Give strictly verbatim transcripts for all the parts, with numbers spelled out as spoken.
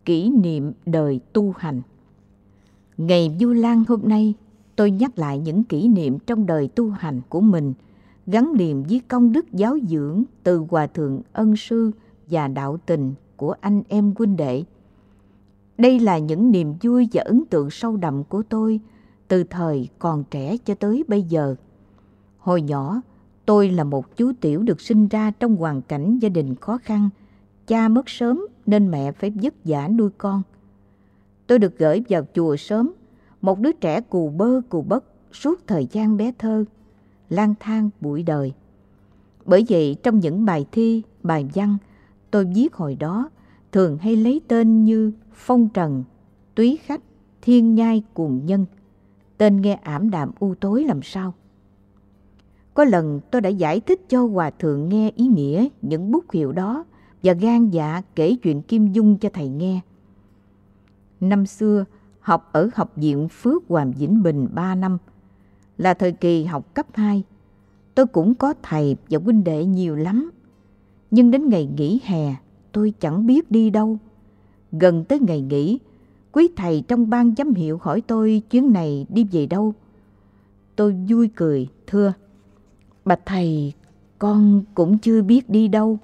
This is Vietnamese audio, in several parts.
Kỷ niệm đời tu hành. Ngày Vu Lan hôm nay, tôi nhắc lại những kỷ niệm trong đời tu hành của mình, gắn liền với công đức giáo dưỡng từ Hòa Thượng Ân Sư và đạo tình của anh em huynh đệ. Đây là những niềm vui và ấn tượng sâu đậm của tôi từ thời còn trẻ cho tới bây giờ. Hồi nhỏ, tôi là một chú tiểu được sinh ra trong hoàn cảnh gia đình khó khăn. Cha mất sớm nên mẹ phải vất vả nuôi con. Tôi được gửi vào chùa sớm, một đứa trẻ cù bơ cù bất suốt thời gian bé thơ, lang thang bụi đời. Bởi vậy trong những bài thi, bài văn tôi viết hồi đó thường hay lấy tên như Phong Trần, Túy Khách, Thiên Nhai Cuồng Nhân. Tên nghe ảm đạm u tối làm sao. Có lần tôi đã giải thích cho Hòa Thượng nghe ý nghĩa những bút hiệu đó và gan dạ kể chuyện Kim Dung cho thầy nghe. Năm xưa, học ở Học viện Phước Hòa Vĩnh Bình ba năm, là thời kỳ học cấp hai. Tôi cũng có thầy và huynh đệ nhiều lắm. Nhưng đến ngày nghỉ hè, tôi chẳng biết đi đâu. Gần tới ngày nghỉ, quý thầy trong ban giám hiệu hỏi tôi chuyến này đi về đâu. Tôi vui cười, thưa: "Bạch thầy, con cũng chưa biết đi đâu."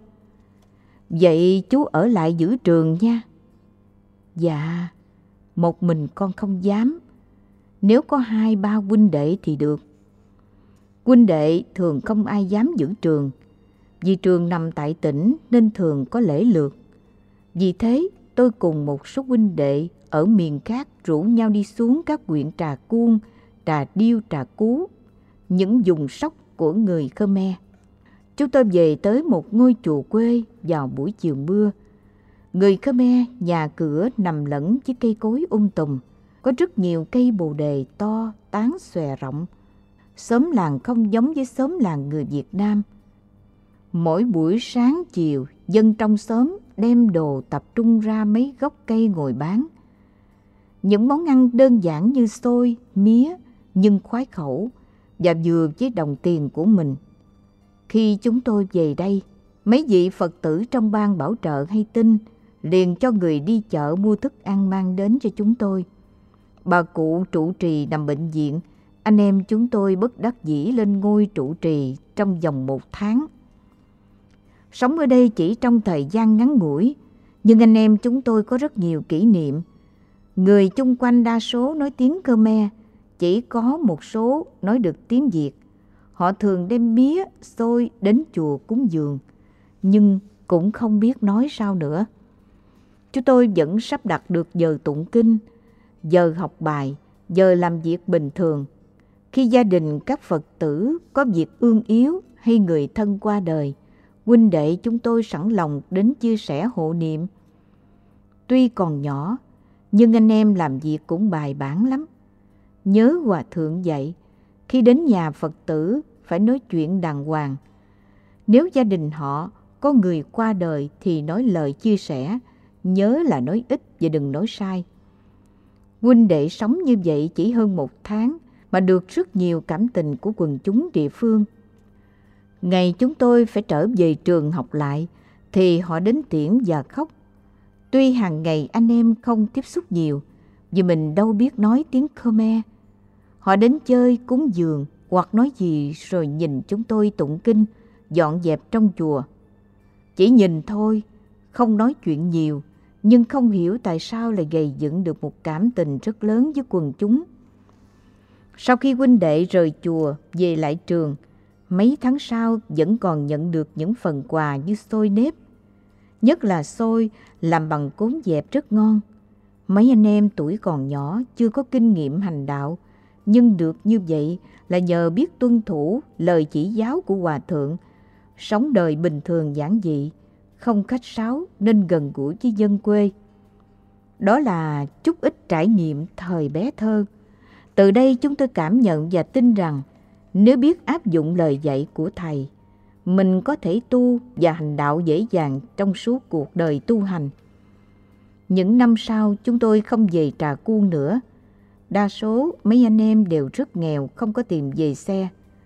"Vậy chú ở lại giữ trường nha." "Dạ, một mình con không dám. Nếu có hai ba huynh đệ thì được." Huynh đệ thường không ai dám giữ trường. Vì trường nằm tại tỉnh nên thường có lễ lượt. Vì thế tôi cùng một số huynh đệ ở miền khác rủ nhau đi xuống các huyện Trà Cuông, Trà Điêu, Trà Cú, những vùng sóc của người Khmer. Chúng tôi về tới một ngôi chùa quê vào buổi chiều mưa. Người Khmer nhà cửa nằm lẫn với cây cối um tùm, có rất nhiều cây bồ đề to, tán xòe rộng. Xóm làng không giống với xóm làng người Việt Nam. Mỗi buổi sáng chiều, dân trong xóm đem đồ tập trung ra mấy gốc cây ngồi bán. Những món ăn đơn giản như xôi, mía, nhưng khoái khẩu và vừa với đồng tiền của mình. Khi chúng tôi về đây, mấy vị Phật tử trong ban bảo trợ hay tin liền cho người đi chợ mua thức ăn mang đến cho chúng tôi. Bà cụ trụ trì nằm bệnh viện, anh em chúng tôi bất đắc dĩ lên ngôi trụ trì trong vòng một tháng. Sống ở đây chỉ trong thời gian ngắn ngủi, nhưng anh em chúng tôi có rất nhiều kỷ niệm. Người chung quanh đa số nói tiếng Khmer, chỉ có một số nói được tiếng Việt. Họ thường đem mía, xôi đến chùa cúng dường, nhưng cũng không biết nói sao nữa. Chúng tôi vẫn sắp đặt được giờ tụng kinh, giờ học bài, giờ làm việc bình thường. Khi gia đình các Phật tử có việc ương yếu hay người thân qua đời, huynh đệ chúng tôi sẵn lòng đến chia sẻ hộ niệm. Tuy còn nhỏ, nhưng anh em làm việc cũng bài bản lắm. Nhớ Hòa Thượng dạy, khi đến nhà Phật tử phải nói chuyện đàng hoàng. Nếu gia đình họ có người qua đời thì nói lời chia sẻ, nhớ là nói ít và đừng nói sai. Huynh đệ sống như vậy chỉ hơn một tháng mà được rất nhiều cảm tình của quần chúng địa phương. Ngày chúng tôi phải trở về trường học lại thì họ đến tiễn và khóc. Tuy hàng ngày anh em không tiếp xúc nhiều, vì mình đâu biết nói tiếng Khmer. Họ đến chơi cúng dường hoặc nói gì rồi nhìn chúng tôi tụng kinh, dọn dẹp trong chùa. Chỉ nhìn thôi, không nói chuyện nhiều, nhưng không hiểu tại sao lại gầy dựng được một cảm tình rất lớn với quần chúng. Sau khi huynh đệ rời chùa về lại trường, mấy tháng sau vẫn còn nhận được những phần quà như xôi nếp. Nhất là xôi làm bằng cốm dẹp rất ngon. Mấy anh em tuổi còn nhỏ chưa có kinh nghiệm hành đạo, nhưng được như vậy là nhờ biết tuân thủ lời chỉ giáo của Hòa Thượng, sống đời bình thường giản dị, không khách sáo nên gần gũi với dân quê. Đó là chút ít trải nghiệm thời bé thơ. Từ đây chúng tôi cảm nhận và tin rằng nếu biết áp dụng lời dạy của Thầy, mình có thể tu và hành đạo dễ dàng trong suốt cuộc đời tu hành. Những năm sau chúng tôi không về Trà Cuông nữa. Đa số mấy anh em đều rất nghèo, không có tiền về xe.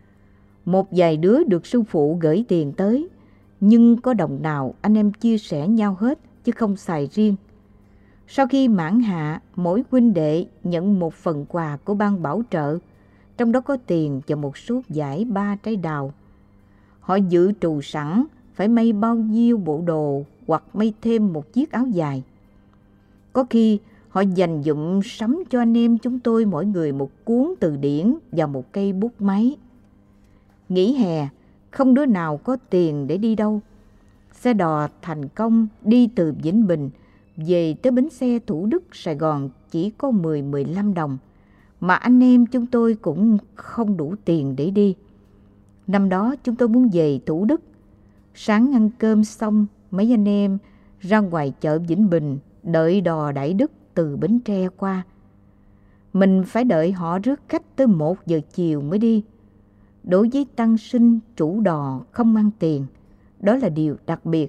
Một vài đứa được sư phụ gửi tiền tới, nhưng có đồng nào anh em chia sẻ nhau hết chứ không xài riêng. Sau khi mãn hạ, mỗi huynh đệ nhận một phần quà của ban bảo trợ, trong đó có tiền và một số vải ba trái đào. Họ dự trù sẵn phải may bao nhiêu bộ đồ hoặc may thêm một chiếc áo dài. Có khi họ dành dụm sắm cho anh em chúng tôi mỗi người một cuốn từ điển và một cây bút máy. Nghỉ hè, không đứa nào có tiền để đi đâu. Xe đò thành công đi từ Vĩnh Bình về tới bến xe Thủ Đức, Sài Gòn chỉ có mười mười lăm đồng, mà anh em chúng tôi cũng không đủ tiền để đi. Năm đó chúng tôi muốn về Thủ Đức. Sáng ăn cơm xong, mấy anh em ra ngoài chợ Vĩnh Bình đợi đò Đại Đức từ Bến Tre qua. Mình phải đợi họ rước khách tới một giờ chiều mới đi. Đối với tăng sinh, chủ đò không ăn tiền, đó là điều đặc biệt.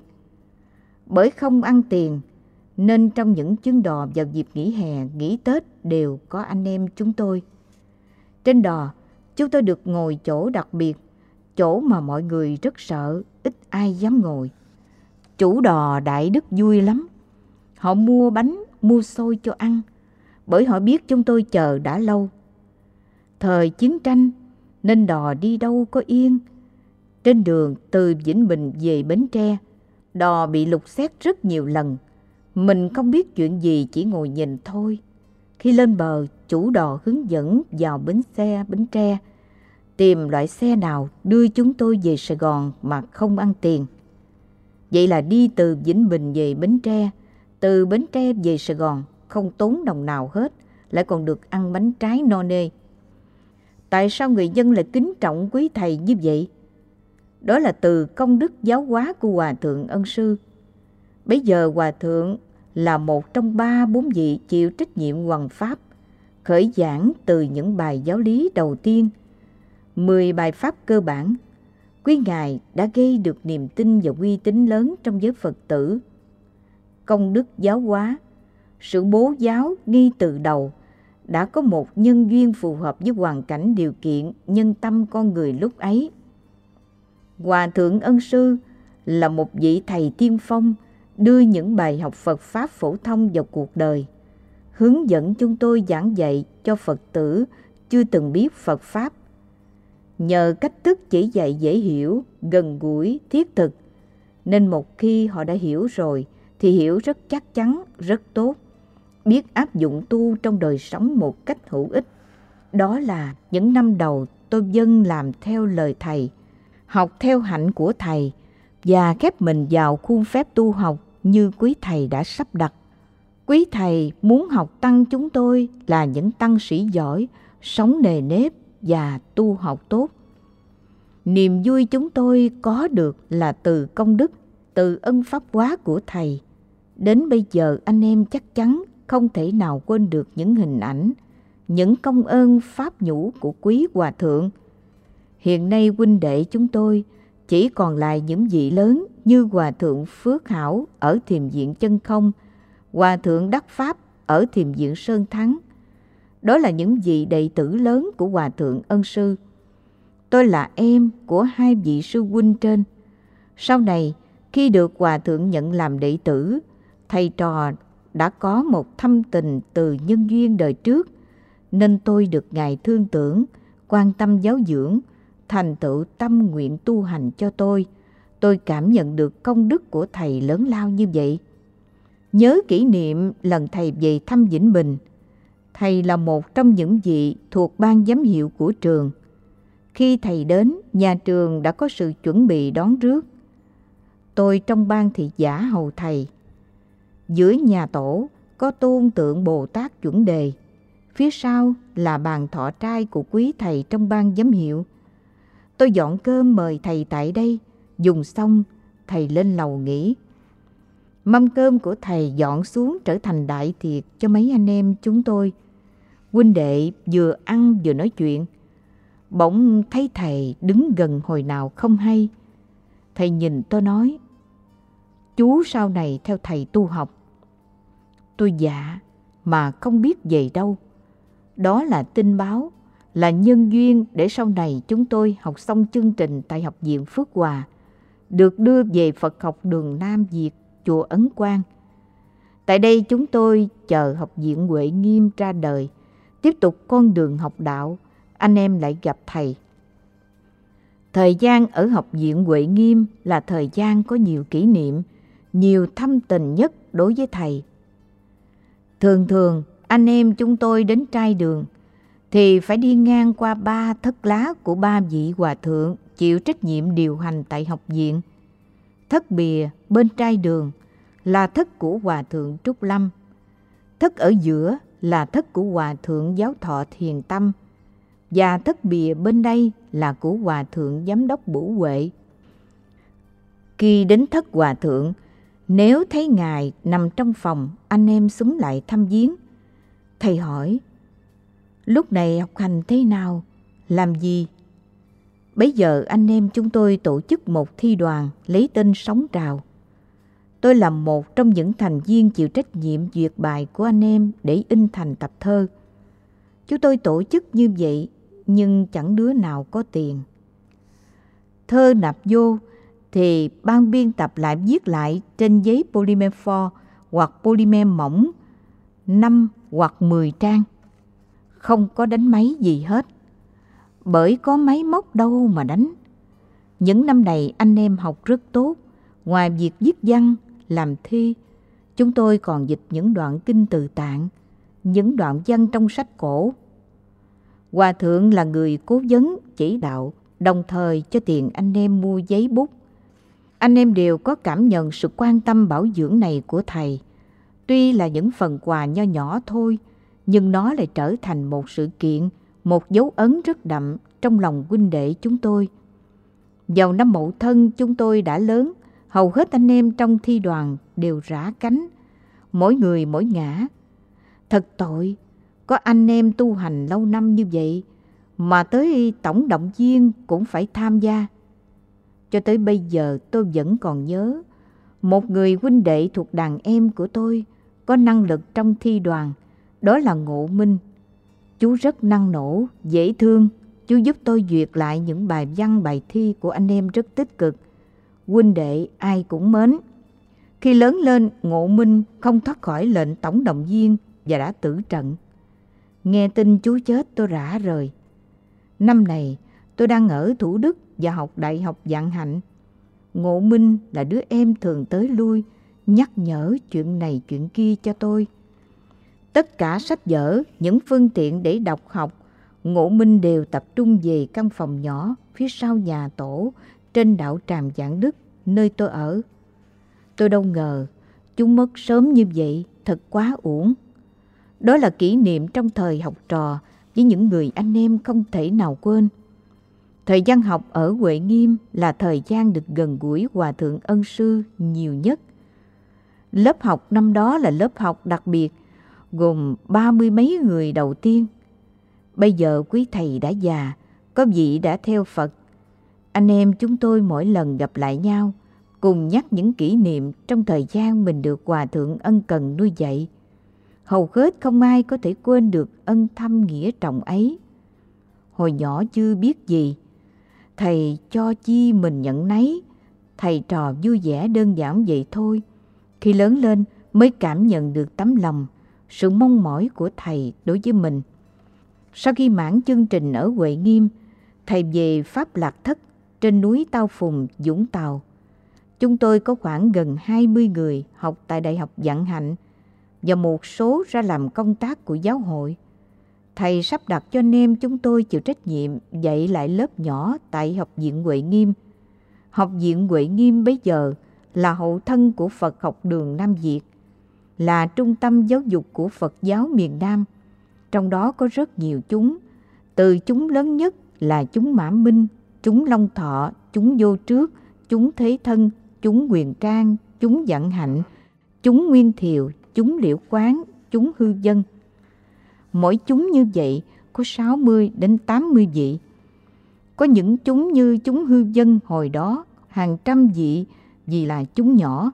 Bởi không ăn tiền nên trong những chuyến đò vào dịp nghỉ hè, nghỉ Tết đều có anh em chúng tôi. Trên đò, chúng tôi được ngồi chỗ đặc biệt, chỗ mà mọi người rất sợ, ít ai dám ngồi. Chủ đò Đại Đức vui lắm. Họ mua bánh, mua xôi cho ăn, bởi họ biết chúng tôi chờ đã lâu. Thời chiến tranh nên đò đi đâu có yên. Trên đường từ Vĩnh Bình về Bến Tre, đò bị lục soát rất nhiều lần. Mình không biết chuyện gì, chỉ ngồi nhìn thôi. Khi lên bờ, chủ đò hướng dẫn vào bến xe Bến Tre, tìm loại xe nào đưa chúng tôi về Sài Gòn mà không ăn tiền. Vậy là đi từ Vĩnh Bình về Bến Tre, từ Bến Tre về Sài Gòn không tốn đồng nào hết, lại còn được ăn bánh trái no nê. Tại sao người dân lại kính trọng quý thầy như vậy? Đó là từ công đức giáo hóa của Hòa Thượng Ân Sư. Bây giờ Hòa Thượng là một trong ba bốn vị chịu trách nhiệm hoằng pháp, khởi giảng từ những bài giáo lý đầu tiên, mười bài pháp cơ bản. Quý Ngài đã gây được niềm tin và uy tín lớn trong giới Phật tử. Công đức giáo hóa, sự bố giáo ngay từ đầu đã có một nhân duyên phù hợp với hoàn cảnh điều kiện nhân tâm con người lúc ấy. Hòa Thượng Ân Sư là một vị thầy tiên phong, đưa những bài học Phật Pháp phổ thông vào cuộc đời, hướng dẫn chúng tôi giảng dạy cho Phật tử chưa từng biết Phật Pháp. Nhờ cách thức chỉ dạy dễ hiểu, gần gũi, thiết thực, nên một khi họ đã hiểu rồi thì hiểu rất chắc chắn, rất tốt, biết áp dụng tu trong đời sống một cách hữu ích. Đó là những năm đầu tôi dâng làm theo lời thầy, học theo hạnh của thầy và khép mình vào khuôn phép tu học như quý thầy đã sắp đặt. Quý thầy muốn học tăng chúng tôi là những tăng sĩ giỏi, sống nề nếp và tu học tốt. Niềm vui chúng tôi có được là từ công đức, từ ân pháp hóa của thầy. Đến bây giờ anh em chắc chắn không thể nào quên được những hình ảnh, những công ơn pháp nhũ của quý Hòa Thượng. Hiện nay huynh đệ chúng tôi chỉ còn lại những vị lớn như Hòa Thượng Phước Hảo ở Thiền viện Chân Không, Hòa Thượng Đắc Pháp ở Thiền viện Sơn Thắng. Đó là những vị đệ tử lớn của Hòa Thượng Ân Sư. Tôi là em của hai vị sư huynh trên. Sau này, khi được Hòa Thượng nhận làm đệ tử, thầy trò đã có một thâm tình từ nhân duyên đời trước, nên tôi được Ngài thương tưởng, quan tâm giáo dưỡng, thành tựu tâm nguyện tu hành cho tôi. Tôi cảm nhận được công đức của thầy lớn lao như vậy. Nhớ kỷ niệm lần thầy về thăm Vĩnh Bình, thầy là một trong những vị thuộc ban giám hiệu của trường. Khi thầy đến, nhà trường đã có sự chuẩn bị đón rước. Tôi trong ban thị giả hầu thầy. Giữa nhà tổ có tôn tượng Bồ Tát chuẩn đề, phía sau là bàn thọ trai của quý thầy trong ban giám hiệu. Tôi dọn cơm mời thầy tại đây, dùng xong thầy lên lầu nghỉ. Mâm cơm của thầy dọn xuống trở thành đại tiệc cho mấy anh em chúng tôi. Huynh đệ vừa ăn vừa nói chuyện. Bỗng thấy thầy đứng gần hồi nào không hay. Thầy nhìn tôi nói: "Chú sau này theo thầy tu học." Tôi dạ, mà không biết về đâu. Đó là tin báo, là nhân duyên để sau này chúng tôi học xong chương trình tại Học viện Phước Hòa, được đưa về Phật học đường Nam Việt, chùa Ấn Quang. Tại đây chúng tôi chờ học viện Huệ Nghiêm ra đời, tiếp tục con đường học đạo, anh em lại gặp thầy. Thời gian ở học viện Huệ Nghiêm là thời gian có nhiều kỷ niệm, nhiều thâm tình nhất đối với thầy. Thường thường anh em chúng tôi đến trai đường thì phải đi ngang qua ba thất lá của ba vị hòa thượng chịu trách nhiệm điều hành tại học viện. Thất bìa bên trai đường là thất của hòa thượng Trúc Lâm, thất ở giữa là thất của hòa thượng Giáo Thọ Thiền Tâm, và thất bìa bên đây là của hòa thượng Giám đốc Bửu Huệ. Khi đến thất hòa thượng, nếu thấy ngài nằm trong phòng, anh em xúm lại thăm viếng. Thầy hỏi: lúc này học hành thế nào, làm gì? Bấy giờ anh em chúng tôi tổ chức một thi đoàn lấy tên Sóng Trào. Tôi là một trong những thành viên chịu trách nhiệm duyệt bài của anh em để in thành tập thơ. Chúng tôi tổ chức như vậy nhưng chẳng đứa nào có tiền. Thơ nạp vô thì ban biên tập lại viết lại trên giấy polymer phô hoặc polymer mỏng năm hoặc mười trang. Không có đánh máy gì hết, bởi có máy móc đâu mà đánh. Những năm này anh em học rất tốt. Ngoài việc viết văn, làm thi, chúng tôi còn dịch những đoạn kinh Từ Tạng, những đoạn văn trong sách cổ. Hòa thượng là người cố vấn chỉ đạo, đồng thời cho tiền anh em mua giấy bút. Anh em đều có cảm nhận sự quan tâm bảo dưỡng này của thầy. Tuy là những phần quà nho nhỏ thôi, nhưng nó lại trở thành một sự kiện, một dấu ấn rất đậm trong lòng huynh đệ chúng tôi. Vào năm Mậu Thân chúng tôi đã lớn, hầu hết anh em trong thi đoàn đều rã cánh, mỗi người mỗi ngã. Thật tội, có anh em tu hành lâu năm như vậy mà tới tổng động viên cũng phải tham gia. Cho tới bây giờ tôi vẫn còn nhớ, một người huynh đệ thuộc đàn em của tôi có năng lực trong thi đoàn, đó là Ngộ Minh. Chú rất năng nổ, dễ thương, chú giúp tôi duyệt lại những bài văn bài thi của anh em rất tích cực. Huynh đệ ai cũng mến. Khi lớn lên, Ngộ Minh không thoát khỏi lệnh tổng động viên và đã tử trận. Nghe tin chú chết tôi rã rời. Năm này tôi đang ở Thủ Đức và học Đại học Vạn Hạnh. Ngộ Minh là đứa em thường tới lui, nhắc nhở chuyện này chuyện kia cho tôi. Tất cả sách vở, những phương tiện để đọc học, Ngộ Minh đều tập trung về căn phòng nhỏ phía sau nhà tổ trên đạo Tràm Vạn Đức, nơi tôi ở. Tôi đâu ngờ chúng mất sớm như vậy, thật quá uổng. Đó là kỷ niệm trong thời học trò với những người anh em không thể nào quên. Thời gian học ở Huệ Nghiêm là thời gian được gần gũi Hòa Thượng Ân Sư nhiều nhất. Lớp học năm đó là lớp học đặc biệt, gồm ba mươi mấy người đầu tiên. Bây giờ quý thầy đã già, có vị đã theo Phật. Anh em chúng tôi mỗi lần gặp lại nhau, cùng nhắc những kỷ niệm trong thời gian mình được Hòa Thượng ân cần nuôi dạy. Hầu hết không ai có thể quên được ân thâm nghĩa trọng ấy. Hồi nhỏ chưa biết gì, thầy cho chi mình nhận nấy, thầy trò vui vẻ đơn giản vậy thôi. Khi lớn lên mới cảm nhận được tấm lòng, sự mong mỏi của thầy đối với mình. Sau khi mãn chương trình ở Huệ Nghiêm, thầy về Pháp Lạc Thất trên núi Tao Phùng, Vũng Tàu. Chúng tôi có khoảng gần hai mươi người học tại Đại học Vạn Hạnh và một số ra làm công tác của giáo hội. Thầy sắp đặt cho anh em chúng tôi chịu trách nhiệm dạy lại lớp nhỏ tại Học viện Huệ Nghiêm. Học viện Huệ Nghiêm bây giờ là hậu thân của Phật học đường Nam Việt, là trung tâm giáo dục của Phật giáo miền Nam. Trong đó có rất nhiều chúng, từ chúng lớn nhất là chúng Mã Minh, chúng Long Thọ, chúng Vô Trước, chúng Thế Thân, chúng Huyền Trang, chúng Vạn Hạnh, chúng Nguyên Thiều, chúng Liễu Quán, chúng Hư Dân. Mỗi chúng như vậy có sáu mươi đến tám mươi vị. Có những chúng như chúng Hư Dân hồi đó hàng trăm vị vì là chúng nhỏ.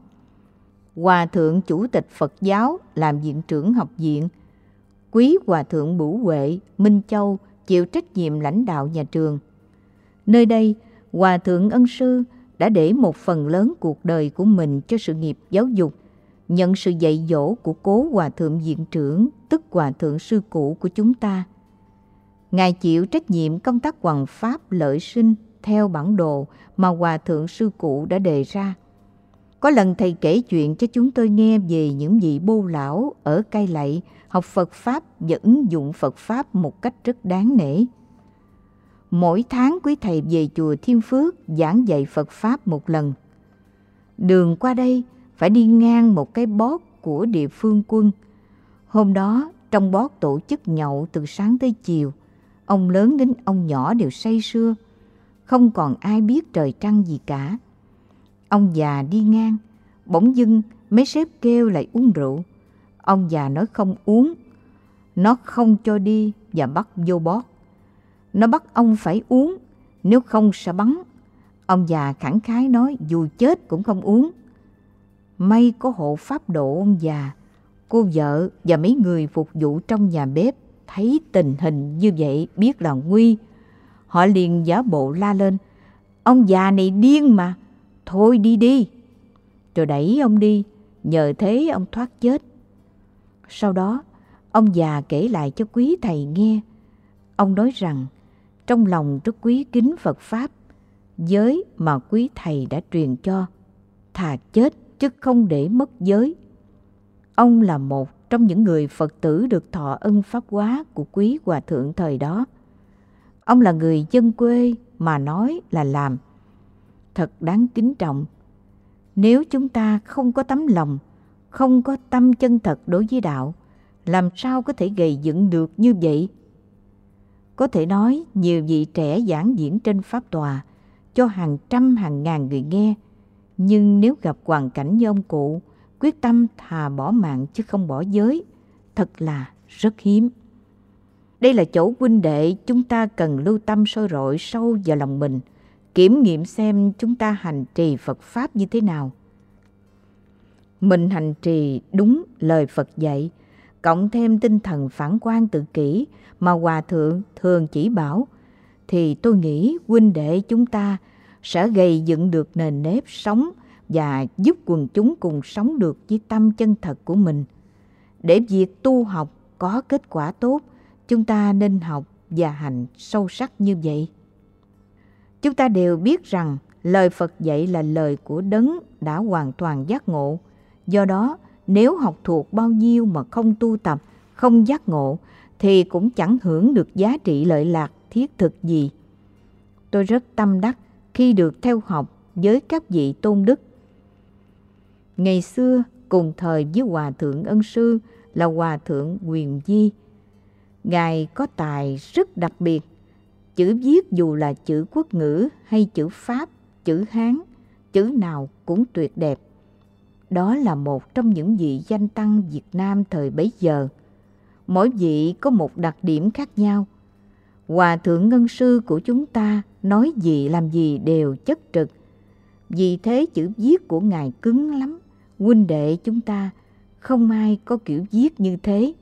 Hòa thượng chủ tịch Phật giáo làm viện trưởng học viện. Quý Hòa thượng Bửu Huệ, Minh Châu chịu trách nhiệm lãnh đạo nhà trường. Nơi đây, Hòa thượng Ân Sư đã để một phần lớn cuộc đời của mình cho sự nghiệp giáo dục nhận sự dạy dỗ của cố hòa thượng viện trưởng, tức hòa thượng sư cụ của chúng ta. Ngài chịu trách nhiệm công tác hoằng pháp lợi sinh theo bản đồ mà hòa thượng sư cụ đã đề ra. Có lần thầy kể chuyện cho chúng tôi nghe về những vị bô lão ở Cai Lậy học Phật Pháp và ứng dụng Phật Pháp một cách rất đáng nể. Mỗi tháng quý thầy về chùa Thiên Phước giảng dạy Phật Pháp một lần. Đường qua đây phải đi ngang một cái bót của địa phương quân. Hôm đó trong bót tổ chức nhậu từ sáng tới chiều. Ông lớn đến ông nhỏ đều say sưa, không còn ai biết trời trăng gì cả. Ông già đi ngang, bỗng dưng mấy sếp kêu lại uống rượu. Ông già nói không uống, nó không cho đi và bắt vô bót. Nó bắt ông phải uống, nếu không sẽ bắn. Ông già khẳng khái nói dù chết cũng không uống. May có hộ pháp độ ông già, cô vợ và mấy người phục vụ trong nhà bếp thấy tình hình như vậy biết là nguy. Họ liền giả bộ la lên: ông già này điên mà, thôi đi đi. Rồi đẩy ông đi, nhờ thế ông thoát chết. Sau đó, ông già kể lại cho quý thầy nghe. Ông nói rằng trong lòng rất quý kính Phật Pháp, giới mà quý thầy đã truyền cho, thà chết chứ không để mất giới. Ông là một trong những người Phật tử được thọ ân pháp hóa của quý hòa thượng thời đó. Ông là người dân quê mà nói là làm, thật đáng kính trọng. Nếu chúng ta không có tấm lòng, không có tâm chân thật đối với đạo, làm sao có thể gầy dựng được như vậy? Có thể nói nhiều vị trẻ giảng diễn trên pháp tòa cho hàng trăm hàng ngàn người nghe, nhưng nếu gặp hoàn cảnh như ông cụ, quyết tâm thà bỏ mạng chứ không bỏ giới, thật là rất hiếm. Đây là chỗ huynh đệ chúng ta cần lưu tâm soi rọi sâu vào lòng mình, kiểm nghiệm xem chúng ta hành trì Phật Pháp như thế nào. Mình hành trì đúng lời Phật dạy, cộng thêm tinh thần phản quan tự kỷ mà Hòa Thượng thường chỉ bảo, thì tôi nghĩ huynh đệ chúng ta sẽ gây dựng được nền nếp sống và giúp quần chúng cùng sống được với tâm chân thật của mình. Để việc tu học có kết quả tốt, chúng ta nên học và hành sâu sắc như vậy. Chúng ta đều biết rằng lời Phật dạy là lời của đấng đã hoàn toàn giác ngộ. Do đó, nếu học thuộc bao nhiêu mà không tu tập, không giác ngộ, thì cũng chẳng hưởng được giá trị lợi lạc thiết thực gì. Tôi rất tâm đắc khi được theo học với các vị tôn đức. Ngày xưa, cùng thời với Hòa Thượng Ân Sư là Hòa Thượng Quyền Di. Ngài có tài rất đặc biệt. Chữ viết dù là chữ quốc ngữ hay chữ Pháp, chữ Hán, chữ nào cũng tuyệt đẹp. Đó là một trong những vị danh tăng Việt Nam thời bấy giờ. Mỗi vị có một đặc điểm khác nhau. Hòa Thượng Ngân Sư của chúng ta nói gì làm gì đều chất trực. Vì thế chữ viết của Ngài cứng lắm. Huynh đệ chúng ta không ai có kiểu viết như thế.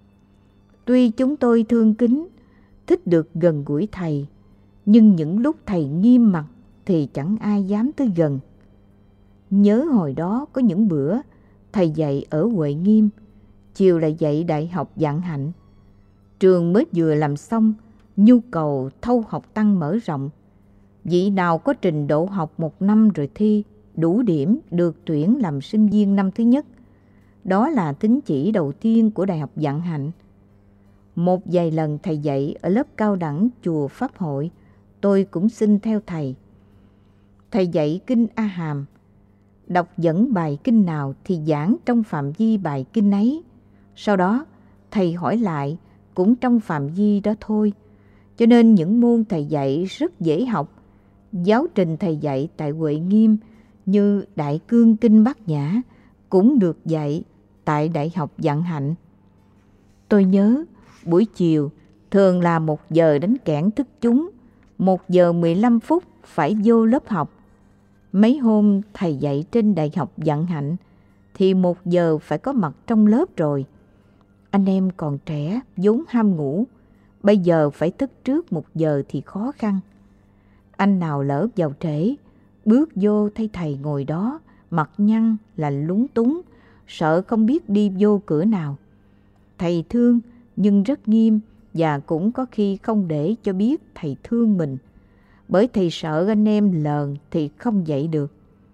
Tuy chúng tôi thương kính, thích được gần gũi thầy, nhưng những lúc thầy nghiêm mặt thì chẳng ai dám tới gần. Nhớ hồi đó có những bữa thầy dạy ở Huệ Nghiêm, chiều lại dạy Đại học Vạn Hạnh. Trường mới vừa làm xong, nhu cầu thâu học tăng mở rộng. Vị nào có trình độ học một năm rồi thi, đủ điểm được tuyển làm sinh viên năm thứ nhất. Đó là tín chỉ đầu tiên của Đại học Vạn Hạnh. Một vài lần thầy dạy ở lớp cao đẳng chùa Pháp Hội, tôi cũng xin theo thầy. Thầy dạy kinh A Hàm, đọc dẫn bài kinh nào thì giảng trong phạm vi bài kinh ấy. Sau đó, thầy hỏi lại cũng trong phạm vi đó thôi. Cho nên những môn thầy dạy rất dễ học. Giáo trình thầy dạy tại Huệ Nghiêm như Đại Cương Kinh Bát Nhã cũng được dạy tại Đại học Vạn Hạnh. Tôi nhớ buổi chiều thường là một giờ đánh kẽn thức chúng, một giờ mười lăm phút phải vô lớp học. Mấy hôm thầy dạy trên Đại học Vạn Hạnh thì một giờ phải có mặt trong lớp rồi. Anh em còn trẻ vốn ham ngủ, bây giờ phải thức trước một giờ thì khó khăn. Anh nào lỡ vào trễ, bước vô thấy thầy ngồi đó, mặt nhăn là lúng túng, sợ không biết đi vô cửa nào. Thầy thương nhưng rất nghiêm, và cũng có khi không để cho biết thầy thương mình, bởi thầy sợ anh em lờn thì không dạy được.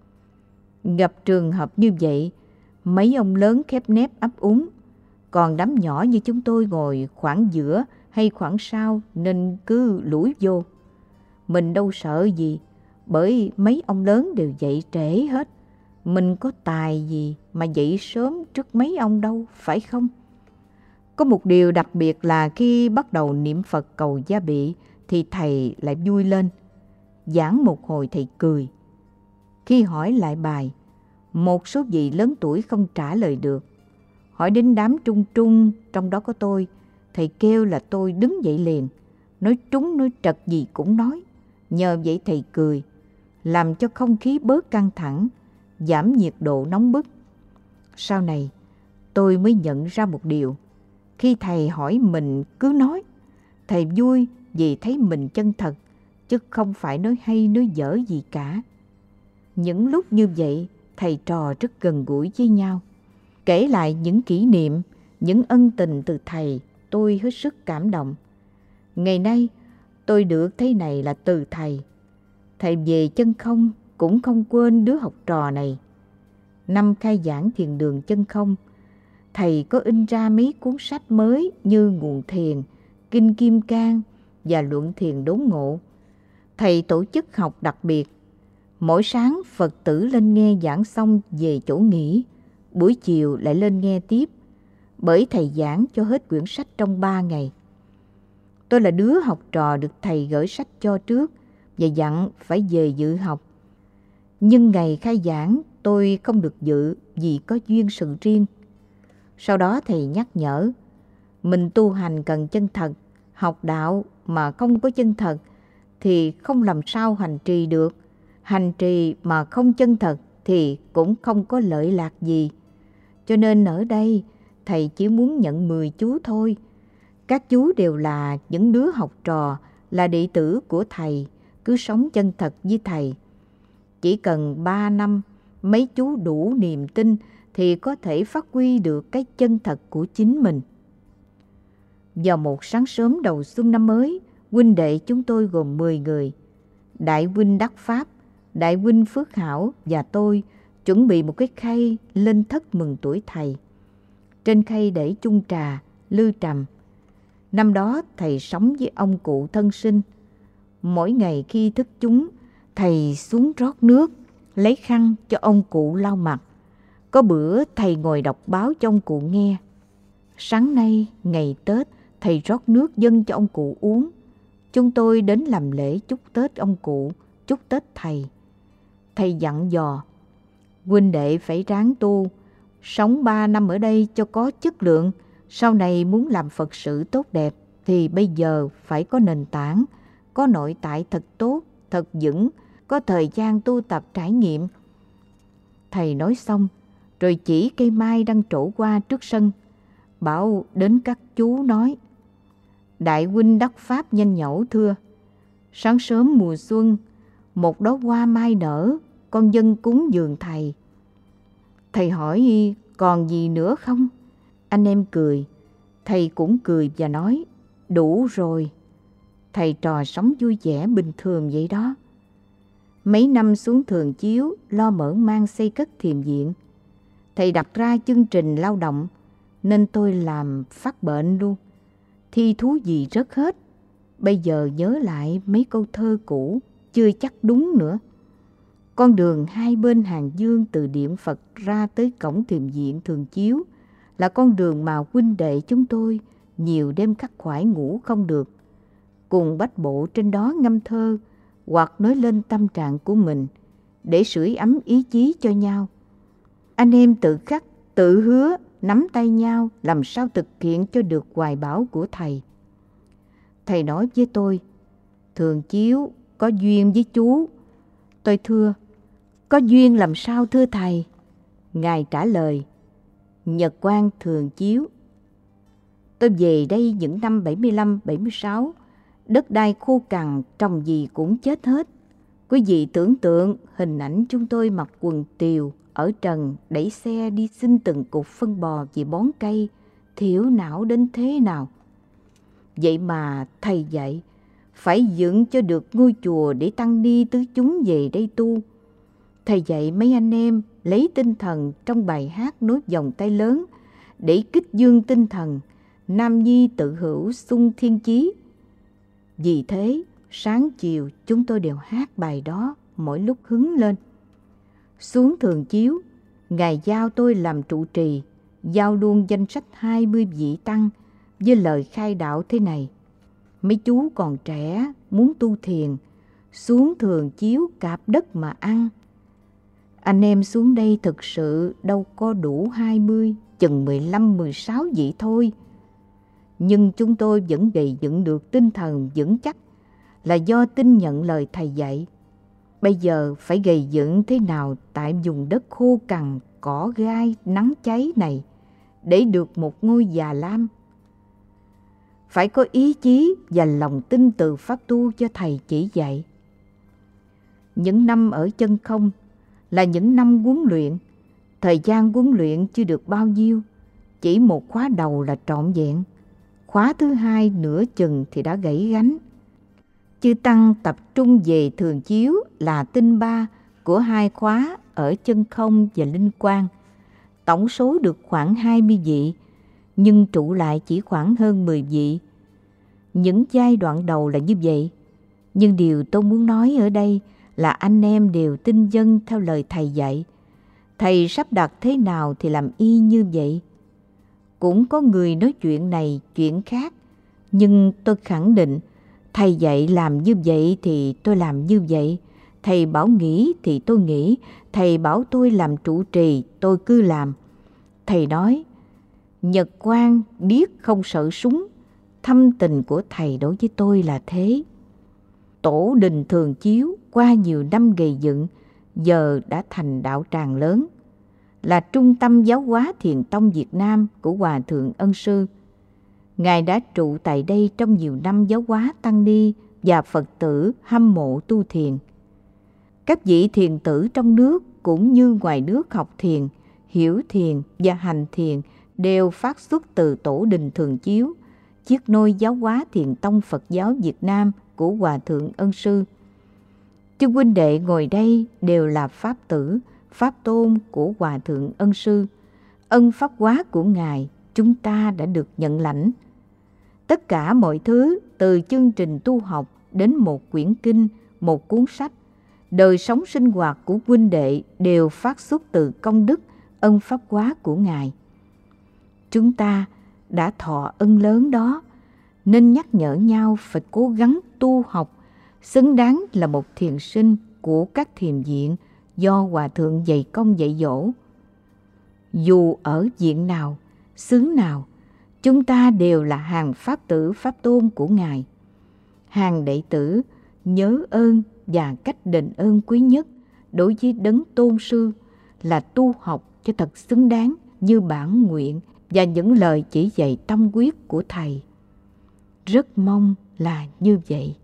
Gặp trường hợp như vậy, mấy ông lớn khép nép ấp úng, còn đám nhỏ như chúng tôi ngồi khoảng giữa hay khoảng sau nên cứ lủi vô. Mình đâu sợ gì, bởi mấy ông lớn đều dậy trễ hết. Mình có tài gì mà dậy sớm trước mấy ông đâu, phải không? Có một điều đặc biệt là khi bắt đầu niệm Phật cầu gia bị thì thầy lại vui lên. Giảng một hồi thầy cười. Khi hỏi lại bài, một số vị lớn tuổi không trả lời được. Hỏi đến đám trung trung, trong đó có tôi, thầy kêu là tôi đứng dậy liền. Nói trúng nói trật gì cũng nói. Nhờ vậy thầy cười, làm cho không khí bớt căng thẳng, giảm nhiệt độ nóng bức. Sau này, tôi mới nhận ra một điều. Khi thầy hỏi mình cứ nói. Thầy vui vì thấy mình chân thật, chứ không phải nói hay nói dở gì cả. Những lúc như vậy, thầy trò rất gần gũi với nhau. Kể lại những kỷ niệm, những ân tình từ thầy, tôi hết sức cảm động. Ngày nay, tôi được thế này là từ thầy. Thầy về chân không cũng không quên đứa học trò này. Năm khai giảng thiền đường chân không, thầy có in ra mấy cuốn sách mới như Nguồn Thiền, Kinh Kim Cang và Luận Thiền Đốn Ngộ. Thầy tổ chức học đặc biệt. Mỗi sáng Phật tử lên nghe giảng xong về chỗ nghỉ, buổi chiều lại lên nghe tiếp, bởi thầy giảng cho hết quyển sách trong ba ngày. Tôi là đứa học trò được thầy gửi sách cho trước và dặn phải về dự học. Nhưng ngày khai giảng tôi không được dự vì có duyên sự riêng. Sau đó thầy nhắc nhở, mình tu hành cần chân thật, học đạo mà không có chân thật thì không làm sao hành trì được. Hành trì mà không chân thật thì cũng không có lợi lạc gì. Cho nên ở đây thầy chỉ muốn nhận mười chú thôi. Các chú đều là những đứa học trò, là đệ tử của thầy, cứ sống chân thật với thầy. Chỉ cần ba năm, mấy chú đủ niềm tin thì có thể phát huy được cái chân thật của chính mình. Vào một sáng sớm đầu xuân năm mới, huynh đệ chúng tôi gồm mười người. Đại huynh Đắc Pháp, đại huynh Phước Hảo và tôi chuẩn bị một cái khay lên thất mừng tuổi thầy. Trên khay để chung trà, lư trầm. Năm đó thầy sống với ông cụ thân sinh. Mỗi ngày khi thức chúng, thầy xuống rót nước, lấy khăn cho ông cụ lau mặt. Có bữa thầy ngồi đọc báo cho ông cụ nghe. Sáng nay, ngày Tết, thầy rót nước dâng cho ông cụ uống. Chúng tôi đến làm lễ chúc Tết ông cụ, chúc Tết thầy. Thầy dặn dò, huynh đệ phải ráng tu, sống ba năm ở đây cho có chất lượng. Sau này muốn làm Phật sự tốt đẹp thì bây giờ phải có nền tảng, có nội tại thật tốt, thật vững, có thời gian tu tập trải nghiệm. Thầy nói xong, rồi chỉ cây mai đang trổ qua trước sân, bảo đến các chú nói, đại huynh Đắc Pháp nhanh nhẩu thưa, sáng sớm mùa xuân, một đóa hoa mai nở, con dâng cúng dường thầy. Thầy hỏi còn gì nữa không? Anh em cười, thầy cũng cười và nói, đủ rồi. Thầy trò sống vui vẻ bình thường vậy đó. Mấy năm xuống Thường Chiếu lo mở mang xây cất thiền viện. Thầy đặt ra chương trình lao động nên tôi làm phát bệnh luôn. Thi thú gì rất hết. Bây giờ nhớ lại mấy câu thơ cũ chưa chắc đúng nữa. Con đường hai bên hàng dương từ Điện Phật ra tới cổng thiền viện Thường Chiếu là con đường mà huynh đệ chúng tôi nhiều đêm khắc khoải ngủ không được. Cùng bách bộ trên đó ngâm thơ hoặc nói lên tâm trạng của mình để sưởi ấm ý chí cho nhau. Anh em tự khắc, tự hứa, nắm tay nhau làm sao thực hiện cho được hoài bão của thầy. Thầy nói với tôi, Thường Chiếu có duyên với chú. Tôi thưa, có duyên làm sao thưa thầy? Ngài trả lời, Nhật Quang Thường Chiếu. Tôi về đây những năm bảy mươi lăm bảy mươi sáu, đất đai khô cằn, trồng gì cũng chết hết. Quý vị tưởng tượng hình ảnh chúng tôi mặc quần tiều, ở trần đẩy xe đi xin từng cục phân bò về bón cây, thiểu não đến thế nào. Vậy mà thầy dạy phải dựng cho được ngôi chùa để tăng ni tứ chúng về đây tu. Thầy dạy mấy anh em lấy tinh thần trong bài hát nối vòng tay lớn để kích dương tinh thần, nam nhi tự hữu sung thiên chí. Vì thế, sáng chiều chúng tôi đều hát bài đó mỗi lúc hứng lên. Xuống Thường Chiếu, Ngài giao tôi làm trụ trì, giao luôn danh sách hai mươi vị tăng với lời khai đạo thế này: mấy chú còn trẻ, muốn tu thiền, xuống Thường Chiếu cạp đất mà ăn. Anh em xuống đây thực sự đâu có đủ hai mươi, chừng mười lăm, mười sáu vị thôi. Nhưng chúng tôi vẫn gầy dựng được tinh thần vững chắc là do tin nhận lời thầy dạy. Bây giờ phải gầy dựng thế nào tại vùng đất khô cằn, cỏ gai, nắng cháy này để được một ngôi già lam. Phải có ý chí và lòng tin từ pháp tu cho thầy chỉ dạy. Những năm ở chân không là những năm huấn luyện. Thời gian huấn luyện chưa được bao nhiêu, chỉ một khóa đầu là trọn vẹn. Khóa thứ hai nửa chừng thì đã gãy gánh. Chư tăng tập trung về Thường Chiếu là tinh ba của hai khóa ở chân không và linh quang. Tổng số được khoảng hai mươi vị, nhưng trụ lại chỉ khoảng hơn mười vị. Những giai đoạn đầu là như vậy. Nhưng điều tôi muốn nói ở đây là anh em đều tin dân theo lời thầy dạy. Thầy sắp đặt thế nào thì làm y như vậy. Cũng có người nói chuyện này, chuyện khác, nhưng tôi khẳng định thầy dạy làm như vậy thì tôi làm như vậy. Thầy bảo nghĩ thì tôi nghĩ. Thầy bảo tôi làm trụ trì, tôi cứ làm. Thầy nói, Nhật Quang điếc không sợ súng. Thâm tình của thầy đối với tôi là thế. Tổ đình Thường Chiếu qua nhiều năm gầy dựng, giờ đã thành đạo tràng lớn, là trung tâm giáo hóa thiền tông Việt Nam của Hòa Thượng Ân Sư. Ngài đã trụ tại đây trong nhiều năm giáo hóa tăng ni và Phật tử hâm mộ tu thiền. Các vị thiền tử trong nước cũng như ngoài nước học thiền, hiểu thiền và hành thiền đều phát xuất từ tổ đình Thường Chiếu, chiếc nôi giáo hóa thiền tông Phật giáo Việt Nam của Hòa Thượng Ân Sư. Chư huynh đệ ngồi đây đều là pháp tử, pháp tôn của Hòa Thượng Ân Sư. Ân pháp hóa của Ngài chúng ta đã được nhận lãnh. Tất cả mọi thứ từ chương trình tu học đến một quyển kinh, một cuốn sách, đời sống sinh hoạt của huynh đệ đều phát xuất từ công đức ân pháp hóa của Ngài. Chúng ta đã thọ ân lớn đó, nên nhắc nhở nhau phải cố gắng tu học, xứng đáng là một thiền sinh của các thiền viện do Hòa Thượng dày công dạy dỗ. Dù ở viện nào, xứ nào, chúng ta đều là hàng pháp tử pháp tôn của Ngài. Hàng đệ tử nhớ ơn và cách đền ơn quý nhất đối với đấng tôn sư là tu học cho thật xứng đáng như bản nguyện và những lời chỉ dạy tâm quyết của Thầy. Rất mong là như vậy.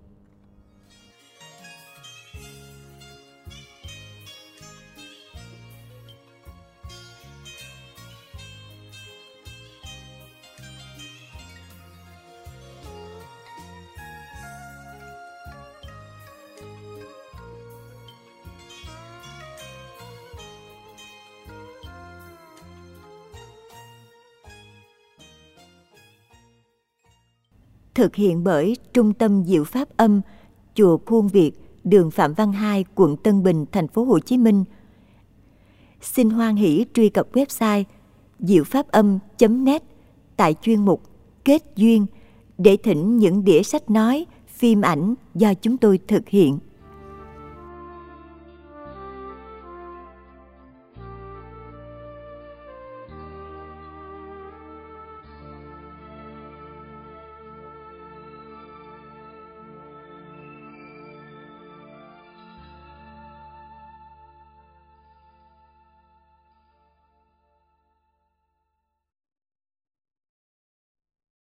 Thực hiện bởi Trung tâm Diệu Pháp Âm, Chùa Khuôn Việt, đường Phạm Văn Hai, quận Tân Bình, thành phố Hồ Chí Minh. Xin hoan hỷ truy cập website diệu pháp âm chấm net tại chuyên mục Kết duyên để thỉnh những đĩa sách nói, phim ảnh do chúng tôi thực hiện.